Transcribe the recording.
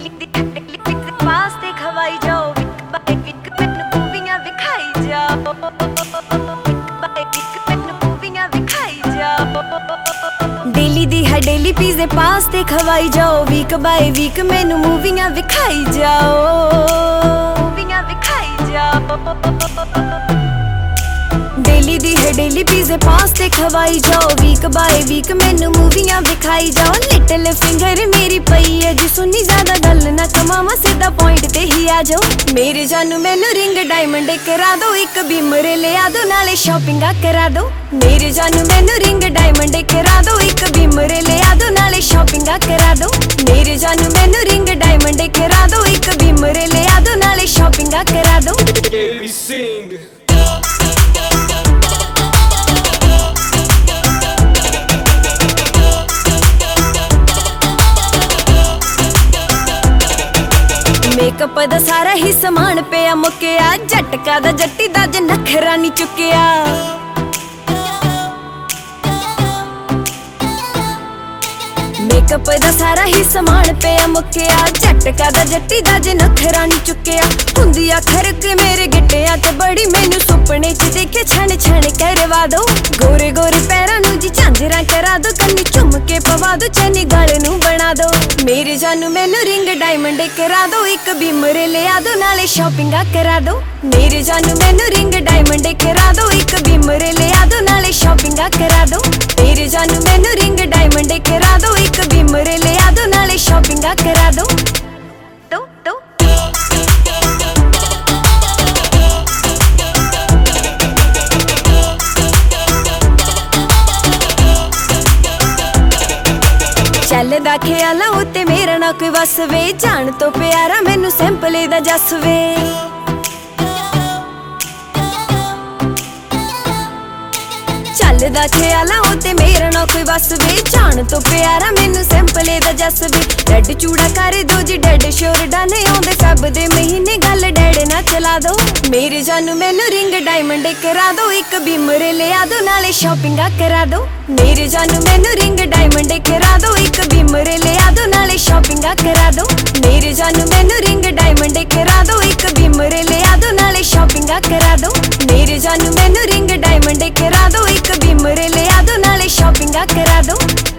ਵਾਸਤੇ ਖਵਾਈ ਜਾਓ ਬਾਏ ਇੱਕ ਮੈਨੂੰ ਮੂਵੀਆਂ ਵਿਖਾਈ ਜਾਓ ਬਾਏ ਇੱਕ ਮੈਨੂੰ ਮੂਵੀਆਂ ਵਿਖਾਈ ਜਾਓ ਡੇਲੀ ਦੀ ਹੈ ਡੇਲੀ ਪੀਜ਼ੇ ਪਾਸਤੇ ਖਵਾਈ ਜਾਓ ਵੀਕ ਬਾਏ ਵੀਕ ਮੈਨੂੰ ਮੂਵੀਆਂ ਵਿਖਾਈ ਜਾਓ ਮੂਵੀਆਂ ਵਿਖਾਈ ਜਾਓ ਡੇਲੀ ਦੀ ਹੈ ਡੇਲੀ ਪੀਜ਼ੇ ਪਾਸਤੇ ਖਵਾਈ ਜਾਓ ਵੀਕ ਬਾਏ ਵੀਕ ਮੈਨੂੰ ਮੂਵੀਆਂ ਵਿਖਾਈ ਜਾਓ ਲਿਟਲ ਫਿੰਗਰ ਮੇਰੀ ਪਈ ਹੈ ਜੀ ਸੁਣੀ ਜ਼ਿਆਦਾ ਗੱਲ ਨਾ ਕਮਾਵਾਂ ਸਿੱਧਾ ਪੁਆਇੰਟ ਤੇ ਹੀ ਆ ਜਾਓ ਮੇਰੇ ਜਾਨੂ ਮੈਨੂੰ ਰਿੰਗ ਡਾਇਮੰਡ ਕਰਾ ਦੋ ਇੱਕ ਬੀਮਰ ਲਿਆ ਦੋ ਨਾਲੇ ਸ਼ਾਪਿੰਗਾਂ ਕਰਾ ਦੋ ਮੇਰੇ ਜਾਨੂ ਮੈਨੂੰ ਰਿੰਗ ਡਾਇਮੰਡ ਕਰਾ ਦੋ ਇੱਕ ਬੀਮਰ ਲਿਆ ਦੋ ਨਾਲੇ ਸ਼ਾਪਿੰਗਾਂ ਕਰਾ ਦੋ ਮੇਰੇ ਜਾਨੂ ਮੈਨੂੰ ਰਿੰਗ ਡਾਇਮੰਡ ਕਰਾ ਦੋ ਇੱਕ ਬੀਮਰ ਲਿਆ ਦੋ ਨਾਲੇ ਸ਼ਾਪਿੰਗਾਂ ਕਰਾ ਦੋ ਮੇਕਅਪ ਦਾ ਸਾਰਾ ਹੀ ਸਮਾਨ ਪਿਆ ਮੁੱਕਿਆ ਝਟਕਾ ਦਾ ਜੱਟੀ ਦਾ ਜ ਨਖਰਾ ਨਹੀਂ ਚੁੱਕਿਆ ਮੇਕਅਪ ਦਾ ਸਾਰਾ ਹੀ ਸਮਾਨ ਪਿਆ ਮੁੱਕਿਆ ਝਟਕਾ ਦਾ ਜੱਟੀ ਦਾ ਜ ਨਖਰਾ ਨਹੀਂ ਚੁੱਕਿਆ ਹੁੰਦੀ ਆ ਖਰਕ ਮੇਰੇ ਗਿੱਟਿਆਂ ਤੇ ਬੜੀ ਮੈਨੂੰ ਸੁਪਨੇ ਚ ਦੇਖੇ ਛਣ ਛਣ ਕਰਵਾ ਦੋ ਗੋਰੇ ਗੋਰੇ ਪੈਰਾਂ ਨੂੰ ਜੀ ਝਾਂਜਰਾਂ ਕਰਾ ਦੋ ਕੰਨੀ ਝੁੰਮ ਕੇ ਪਵਾ ਦੋ ਚੈਨੀ ਗਲ ਨੂੰ ਬਣਾ ਦੋ ਮੇਰੇ ਜਾਨੂ ਮੈਨੂੰ ਰਿੰਗ ਡਾਇਮੰਡ ਕਰਾ ਦੋ ਇੱਕ ਬੀਮਰ ਲਿਆ ਦੋ ਨਾਲੇ ਸ਼ਾਪਿੰਗਾਂ ਕਰਾ ਦੋ ਮੇਰੇ ਜਾਨੂ ਮੈਨੂੰ ਰਿੰਗ ਡਾਇਮੰਡ ਕਰਾ ਦੋ ਇੱਕ ਬੀਮਰ ਲਿਆ ਦੋ ਨਾਲੇ ਸ਼ਾਪਿੰਗਾਂ ਕਰਾ ਦੋ ਮੇਰੇ ਜਾਨੂ ਮੈਨੂੰ ਰਿੰਗ ਡਾਇਮੰਡ ਕਰਾ ਦੋ ਇੱਕ ਬੀਮਰ ਲਿਆ ਦੋ ਨਾਲੇ ਸ਼ਾਪਿੰਗਾਂ ਕਰਾ ਦੋ ਚੱਲਦਾ ਖਿਆਲਾਂ ਉੱਤੇ ਮੇਰਾ ਨਾ ਕੋਈ ਵਸ ਵੇ ਜਾਣ ਤੋਂ ਪਿਆਰਾ ਮੈਨੂੰ ਸਿੰਪਲੇ ਦਾ ਜੱਸ ਵੇ ਚੱਲਦਾ ਖਿਆਲਾਂ ਉੱਤੇ ਮੇਰਾ ਨਾ ਕੋਈ ਵਸ ਵੇ ਜਾਣ ਤੋਂ ਪਿਆਰਾ ਮੈਨੂੰ ਸਿੰਪਲੇ ਦਾ ਜੱਸ ਵੇ ਡੈਡ ਚੂੜਾ ਕਰ ਦੋ ਜੀ ਡੈਡ ਸ਼ੋਰ ਡਾਨੇ ਆਉਂਦੇ ਫੈਬ ਦੇ ਮਹੀਨੇ ਗੱਲ ਡੈਡ ਨਾ ਚਲਾ ਦੋ ਮੇਰੇ ਜਾਨੂ ਮੈਨੂੰ ਰਿੰਗ ਡਾਇਮੰਡ ਕਰਾ ਦੋ ਇੱਕ ਬੀਮਰ ਲਿਆ ਦੋ ਨਾਲੇ ਸ਼ਾਪਿੰਗਾਂ ਕਰਾ ਦੋ ਮੇਰੇ ਜਾਨੂ ਮੈਨੂੰ ਰਿੰਗ ਡਾਇਮੰਡ ਕਰਾ ਦੋ ਇੱਕ ਬੀਮਰ ਲਿਆ ਦੋ ਨਾਲੇ ਸ਼ਾਪਿੰਗਾਂ ਕਰਾ ਦੋ ਮੇਰੇ ਜਾਨੂ ਮੈਨੂੰ ਰਿੰਗ ਡਾਇਮੰਡ ਕਰਾ ਦੋ ਇੱਕ ਬੀਮਰ ਲਿਆ ਦੋ ਨਾਲੇ ਸ਼ਾਪਿੰਗਾਂ ਕਰਾ ਦੋ ਮੇਰੇ ਜਾਨੂ ਮੈਨੂੰ ਰਿੰਗ ਡਾਇਮੰਡ ਕਰਾ ਦੋ ਇੱਕ ਬੀਮਰ ਲਿਆ ਦੋ ਨਾਲੇ ਸ਼ਾਪਿੰਗਾਂ ਕਰਾ ਦੋ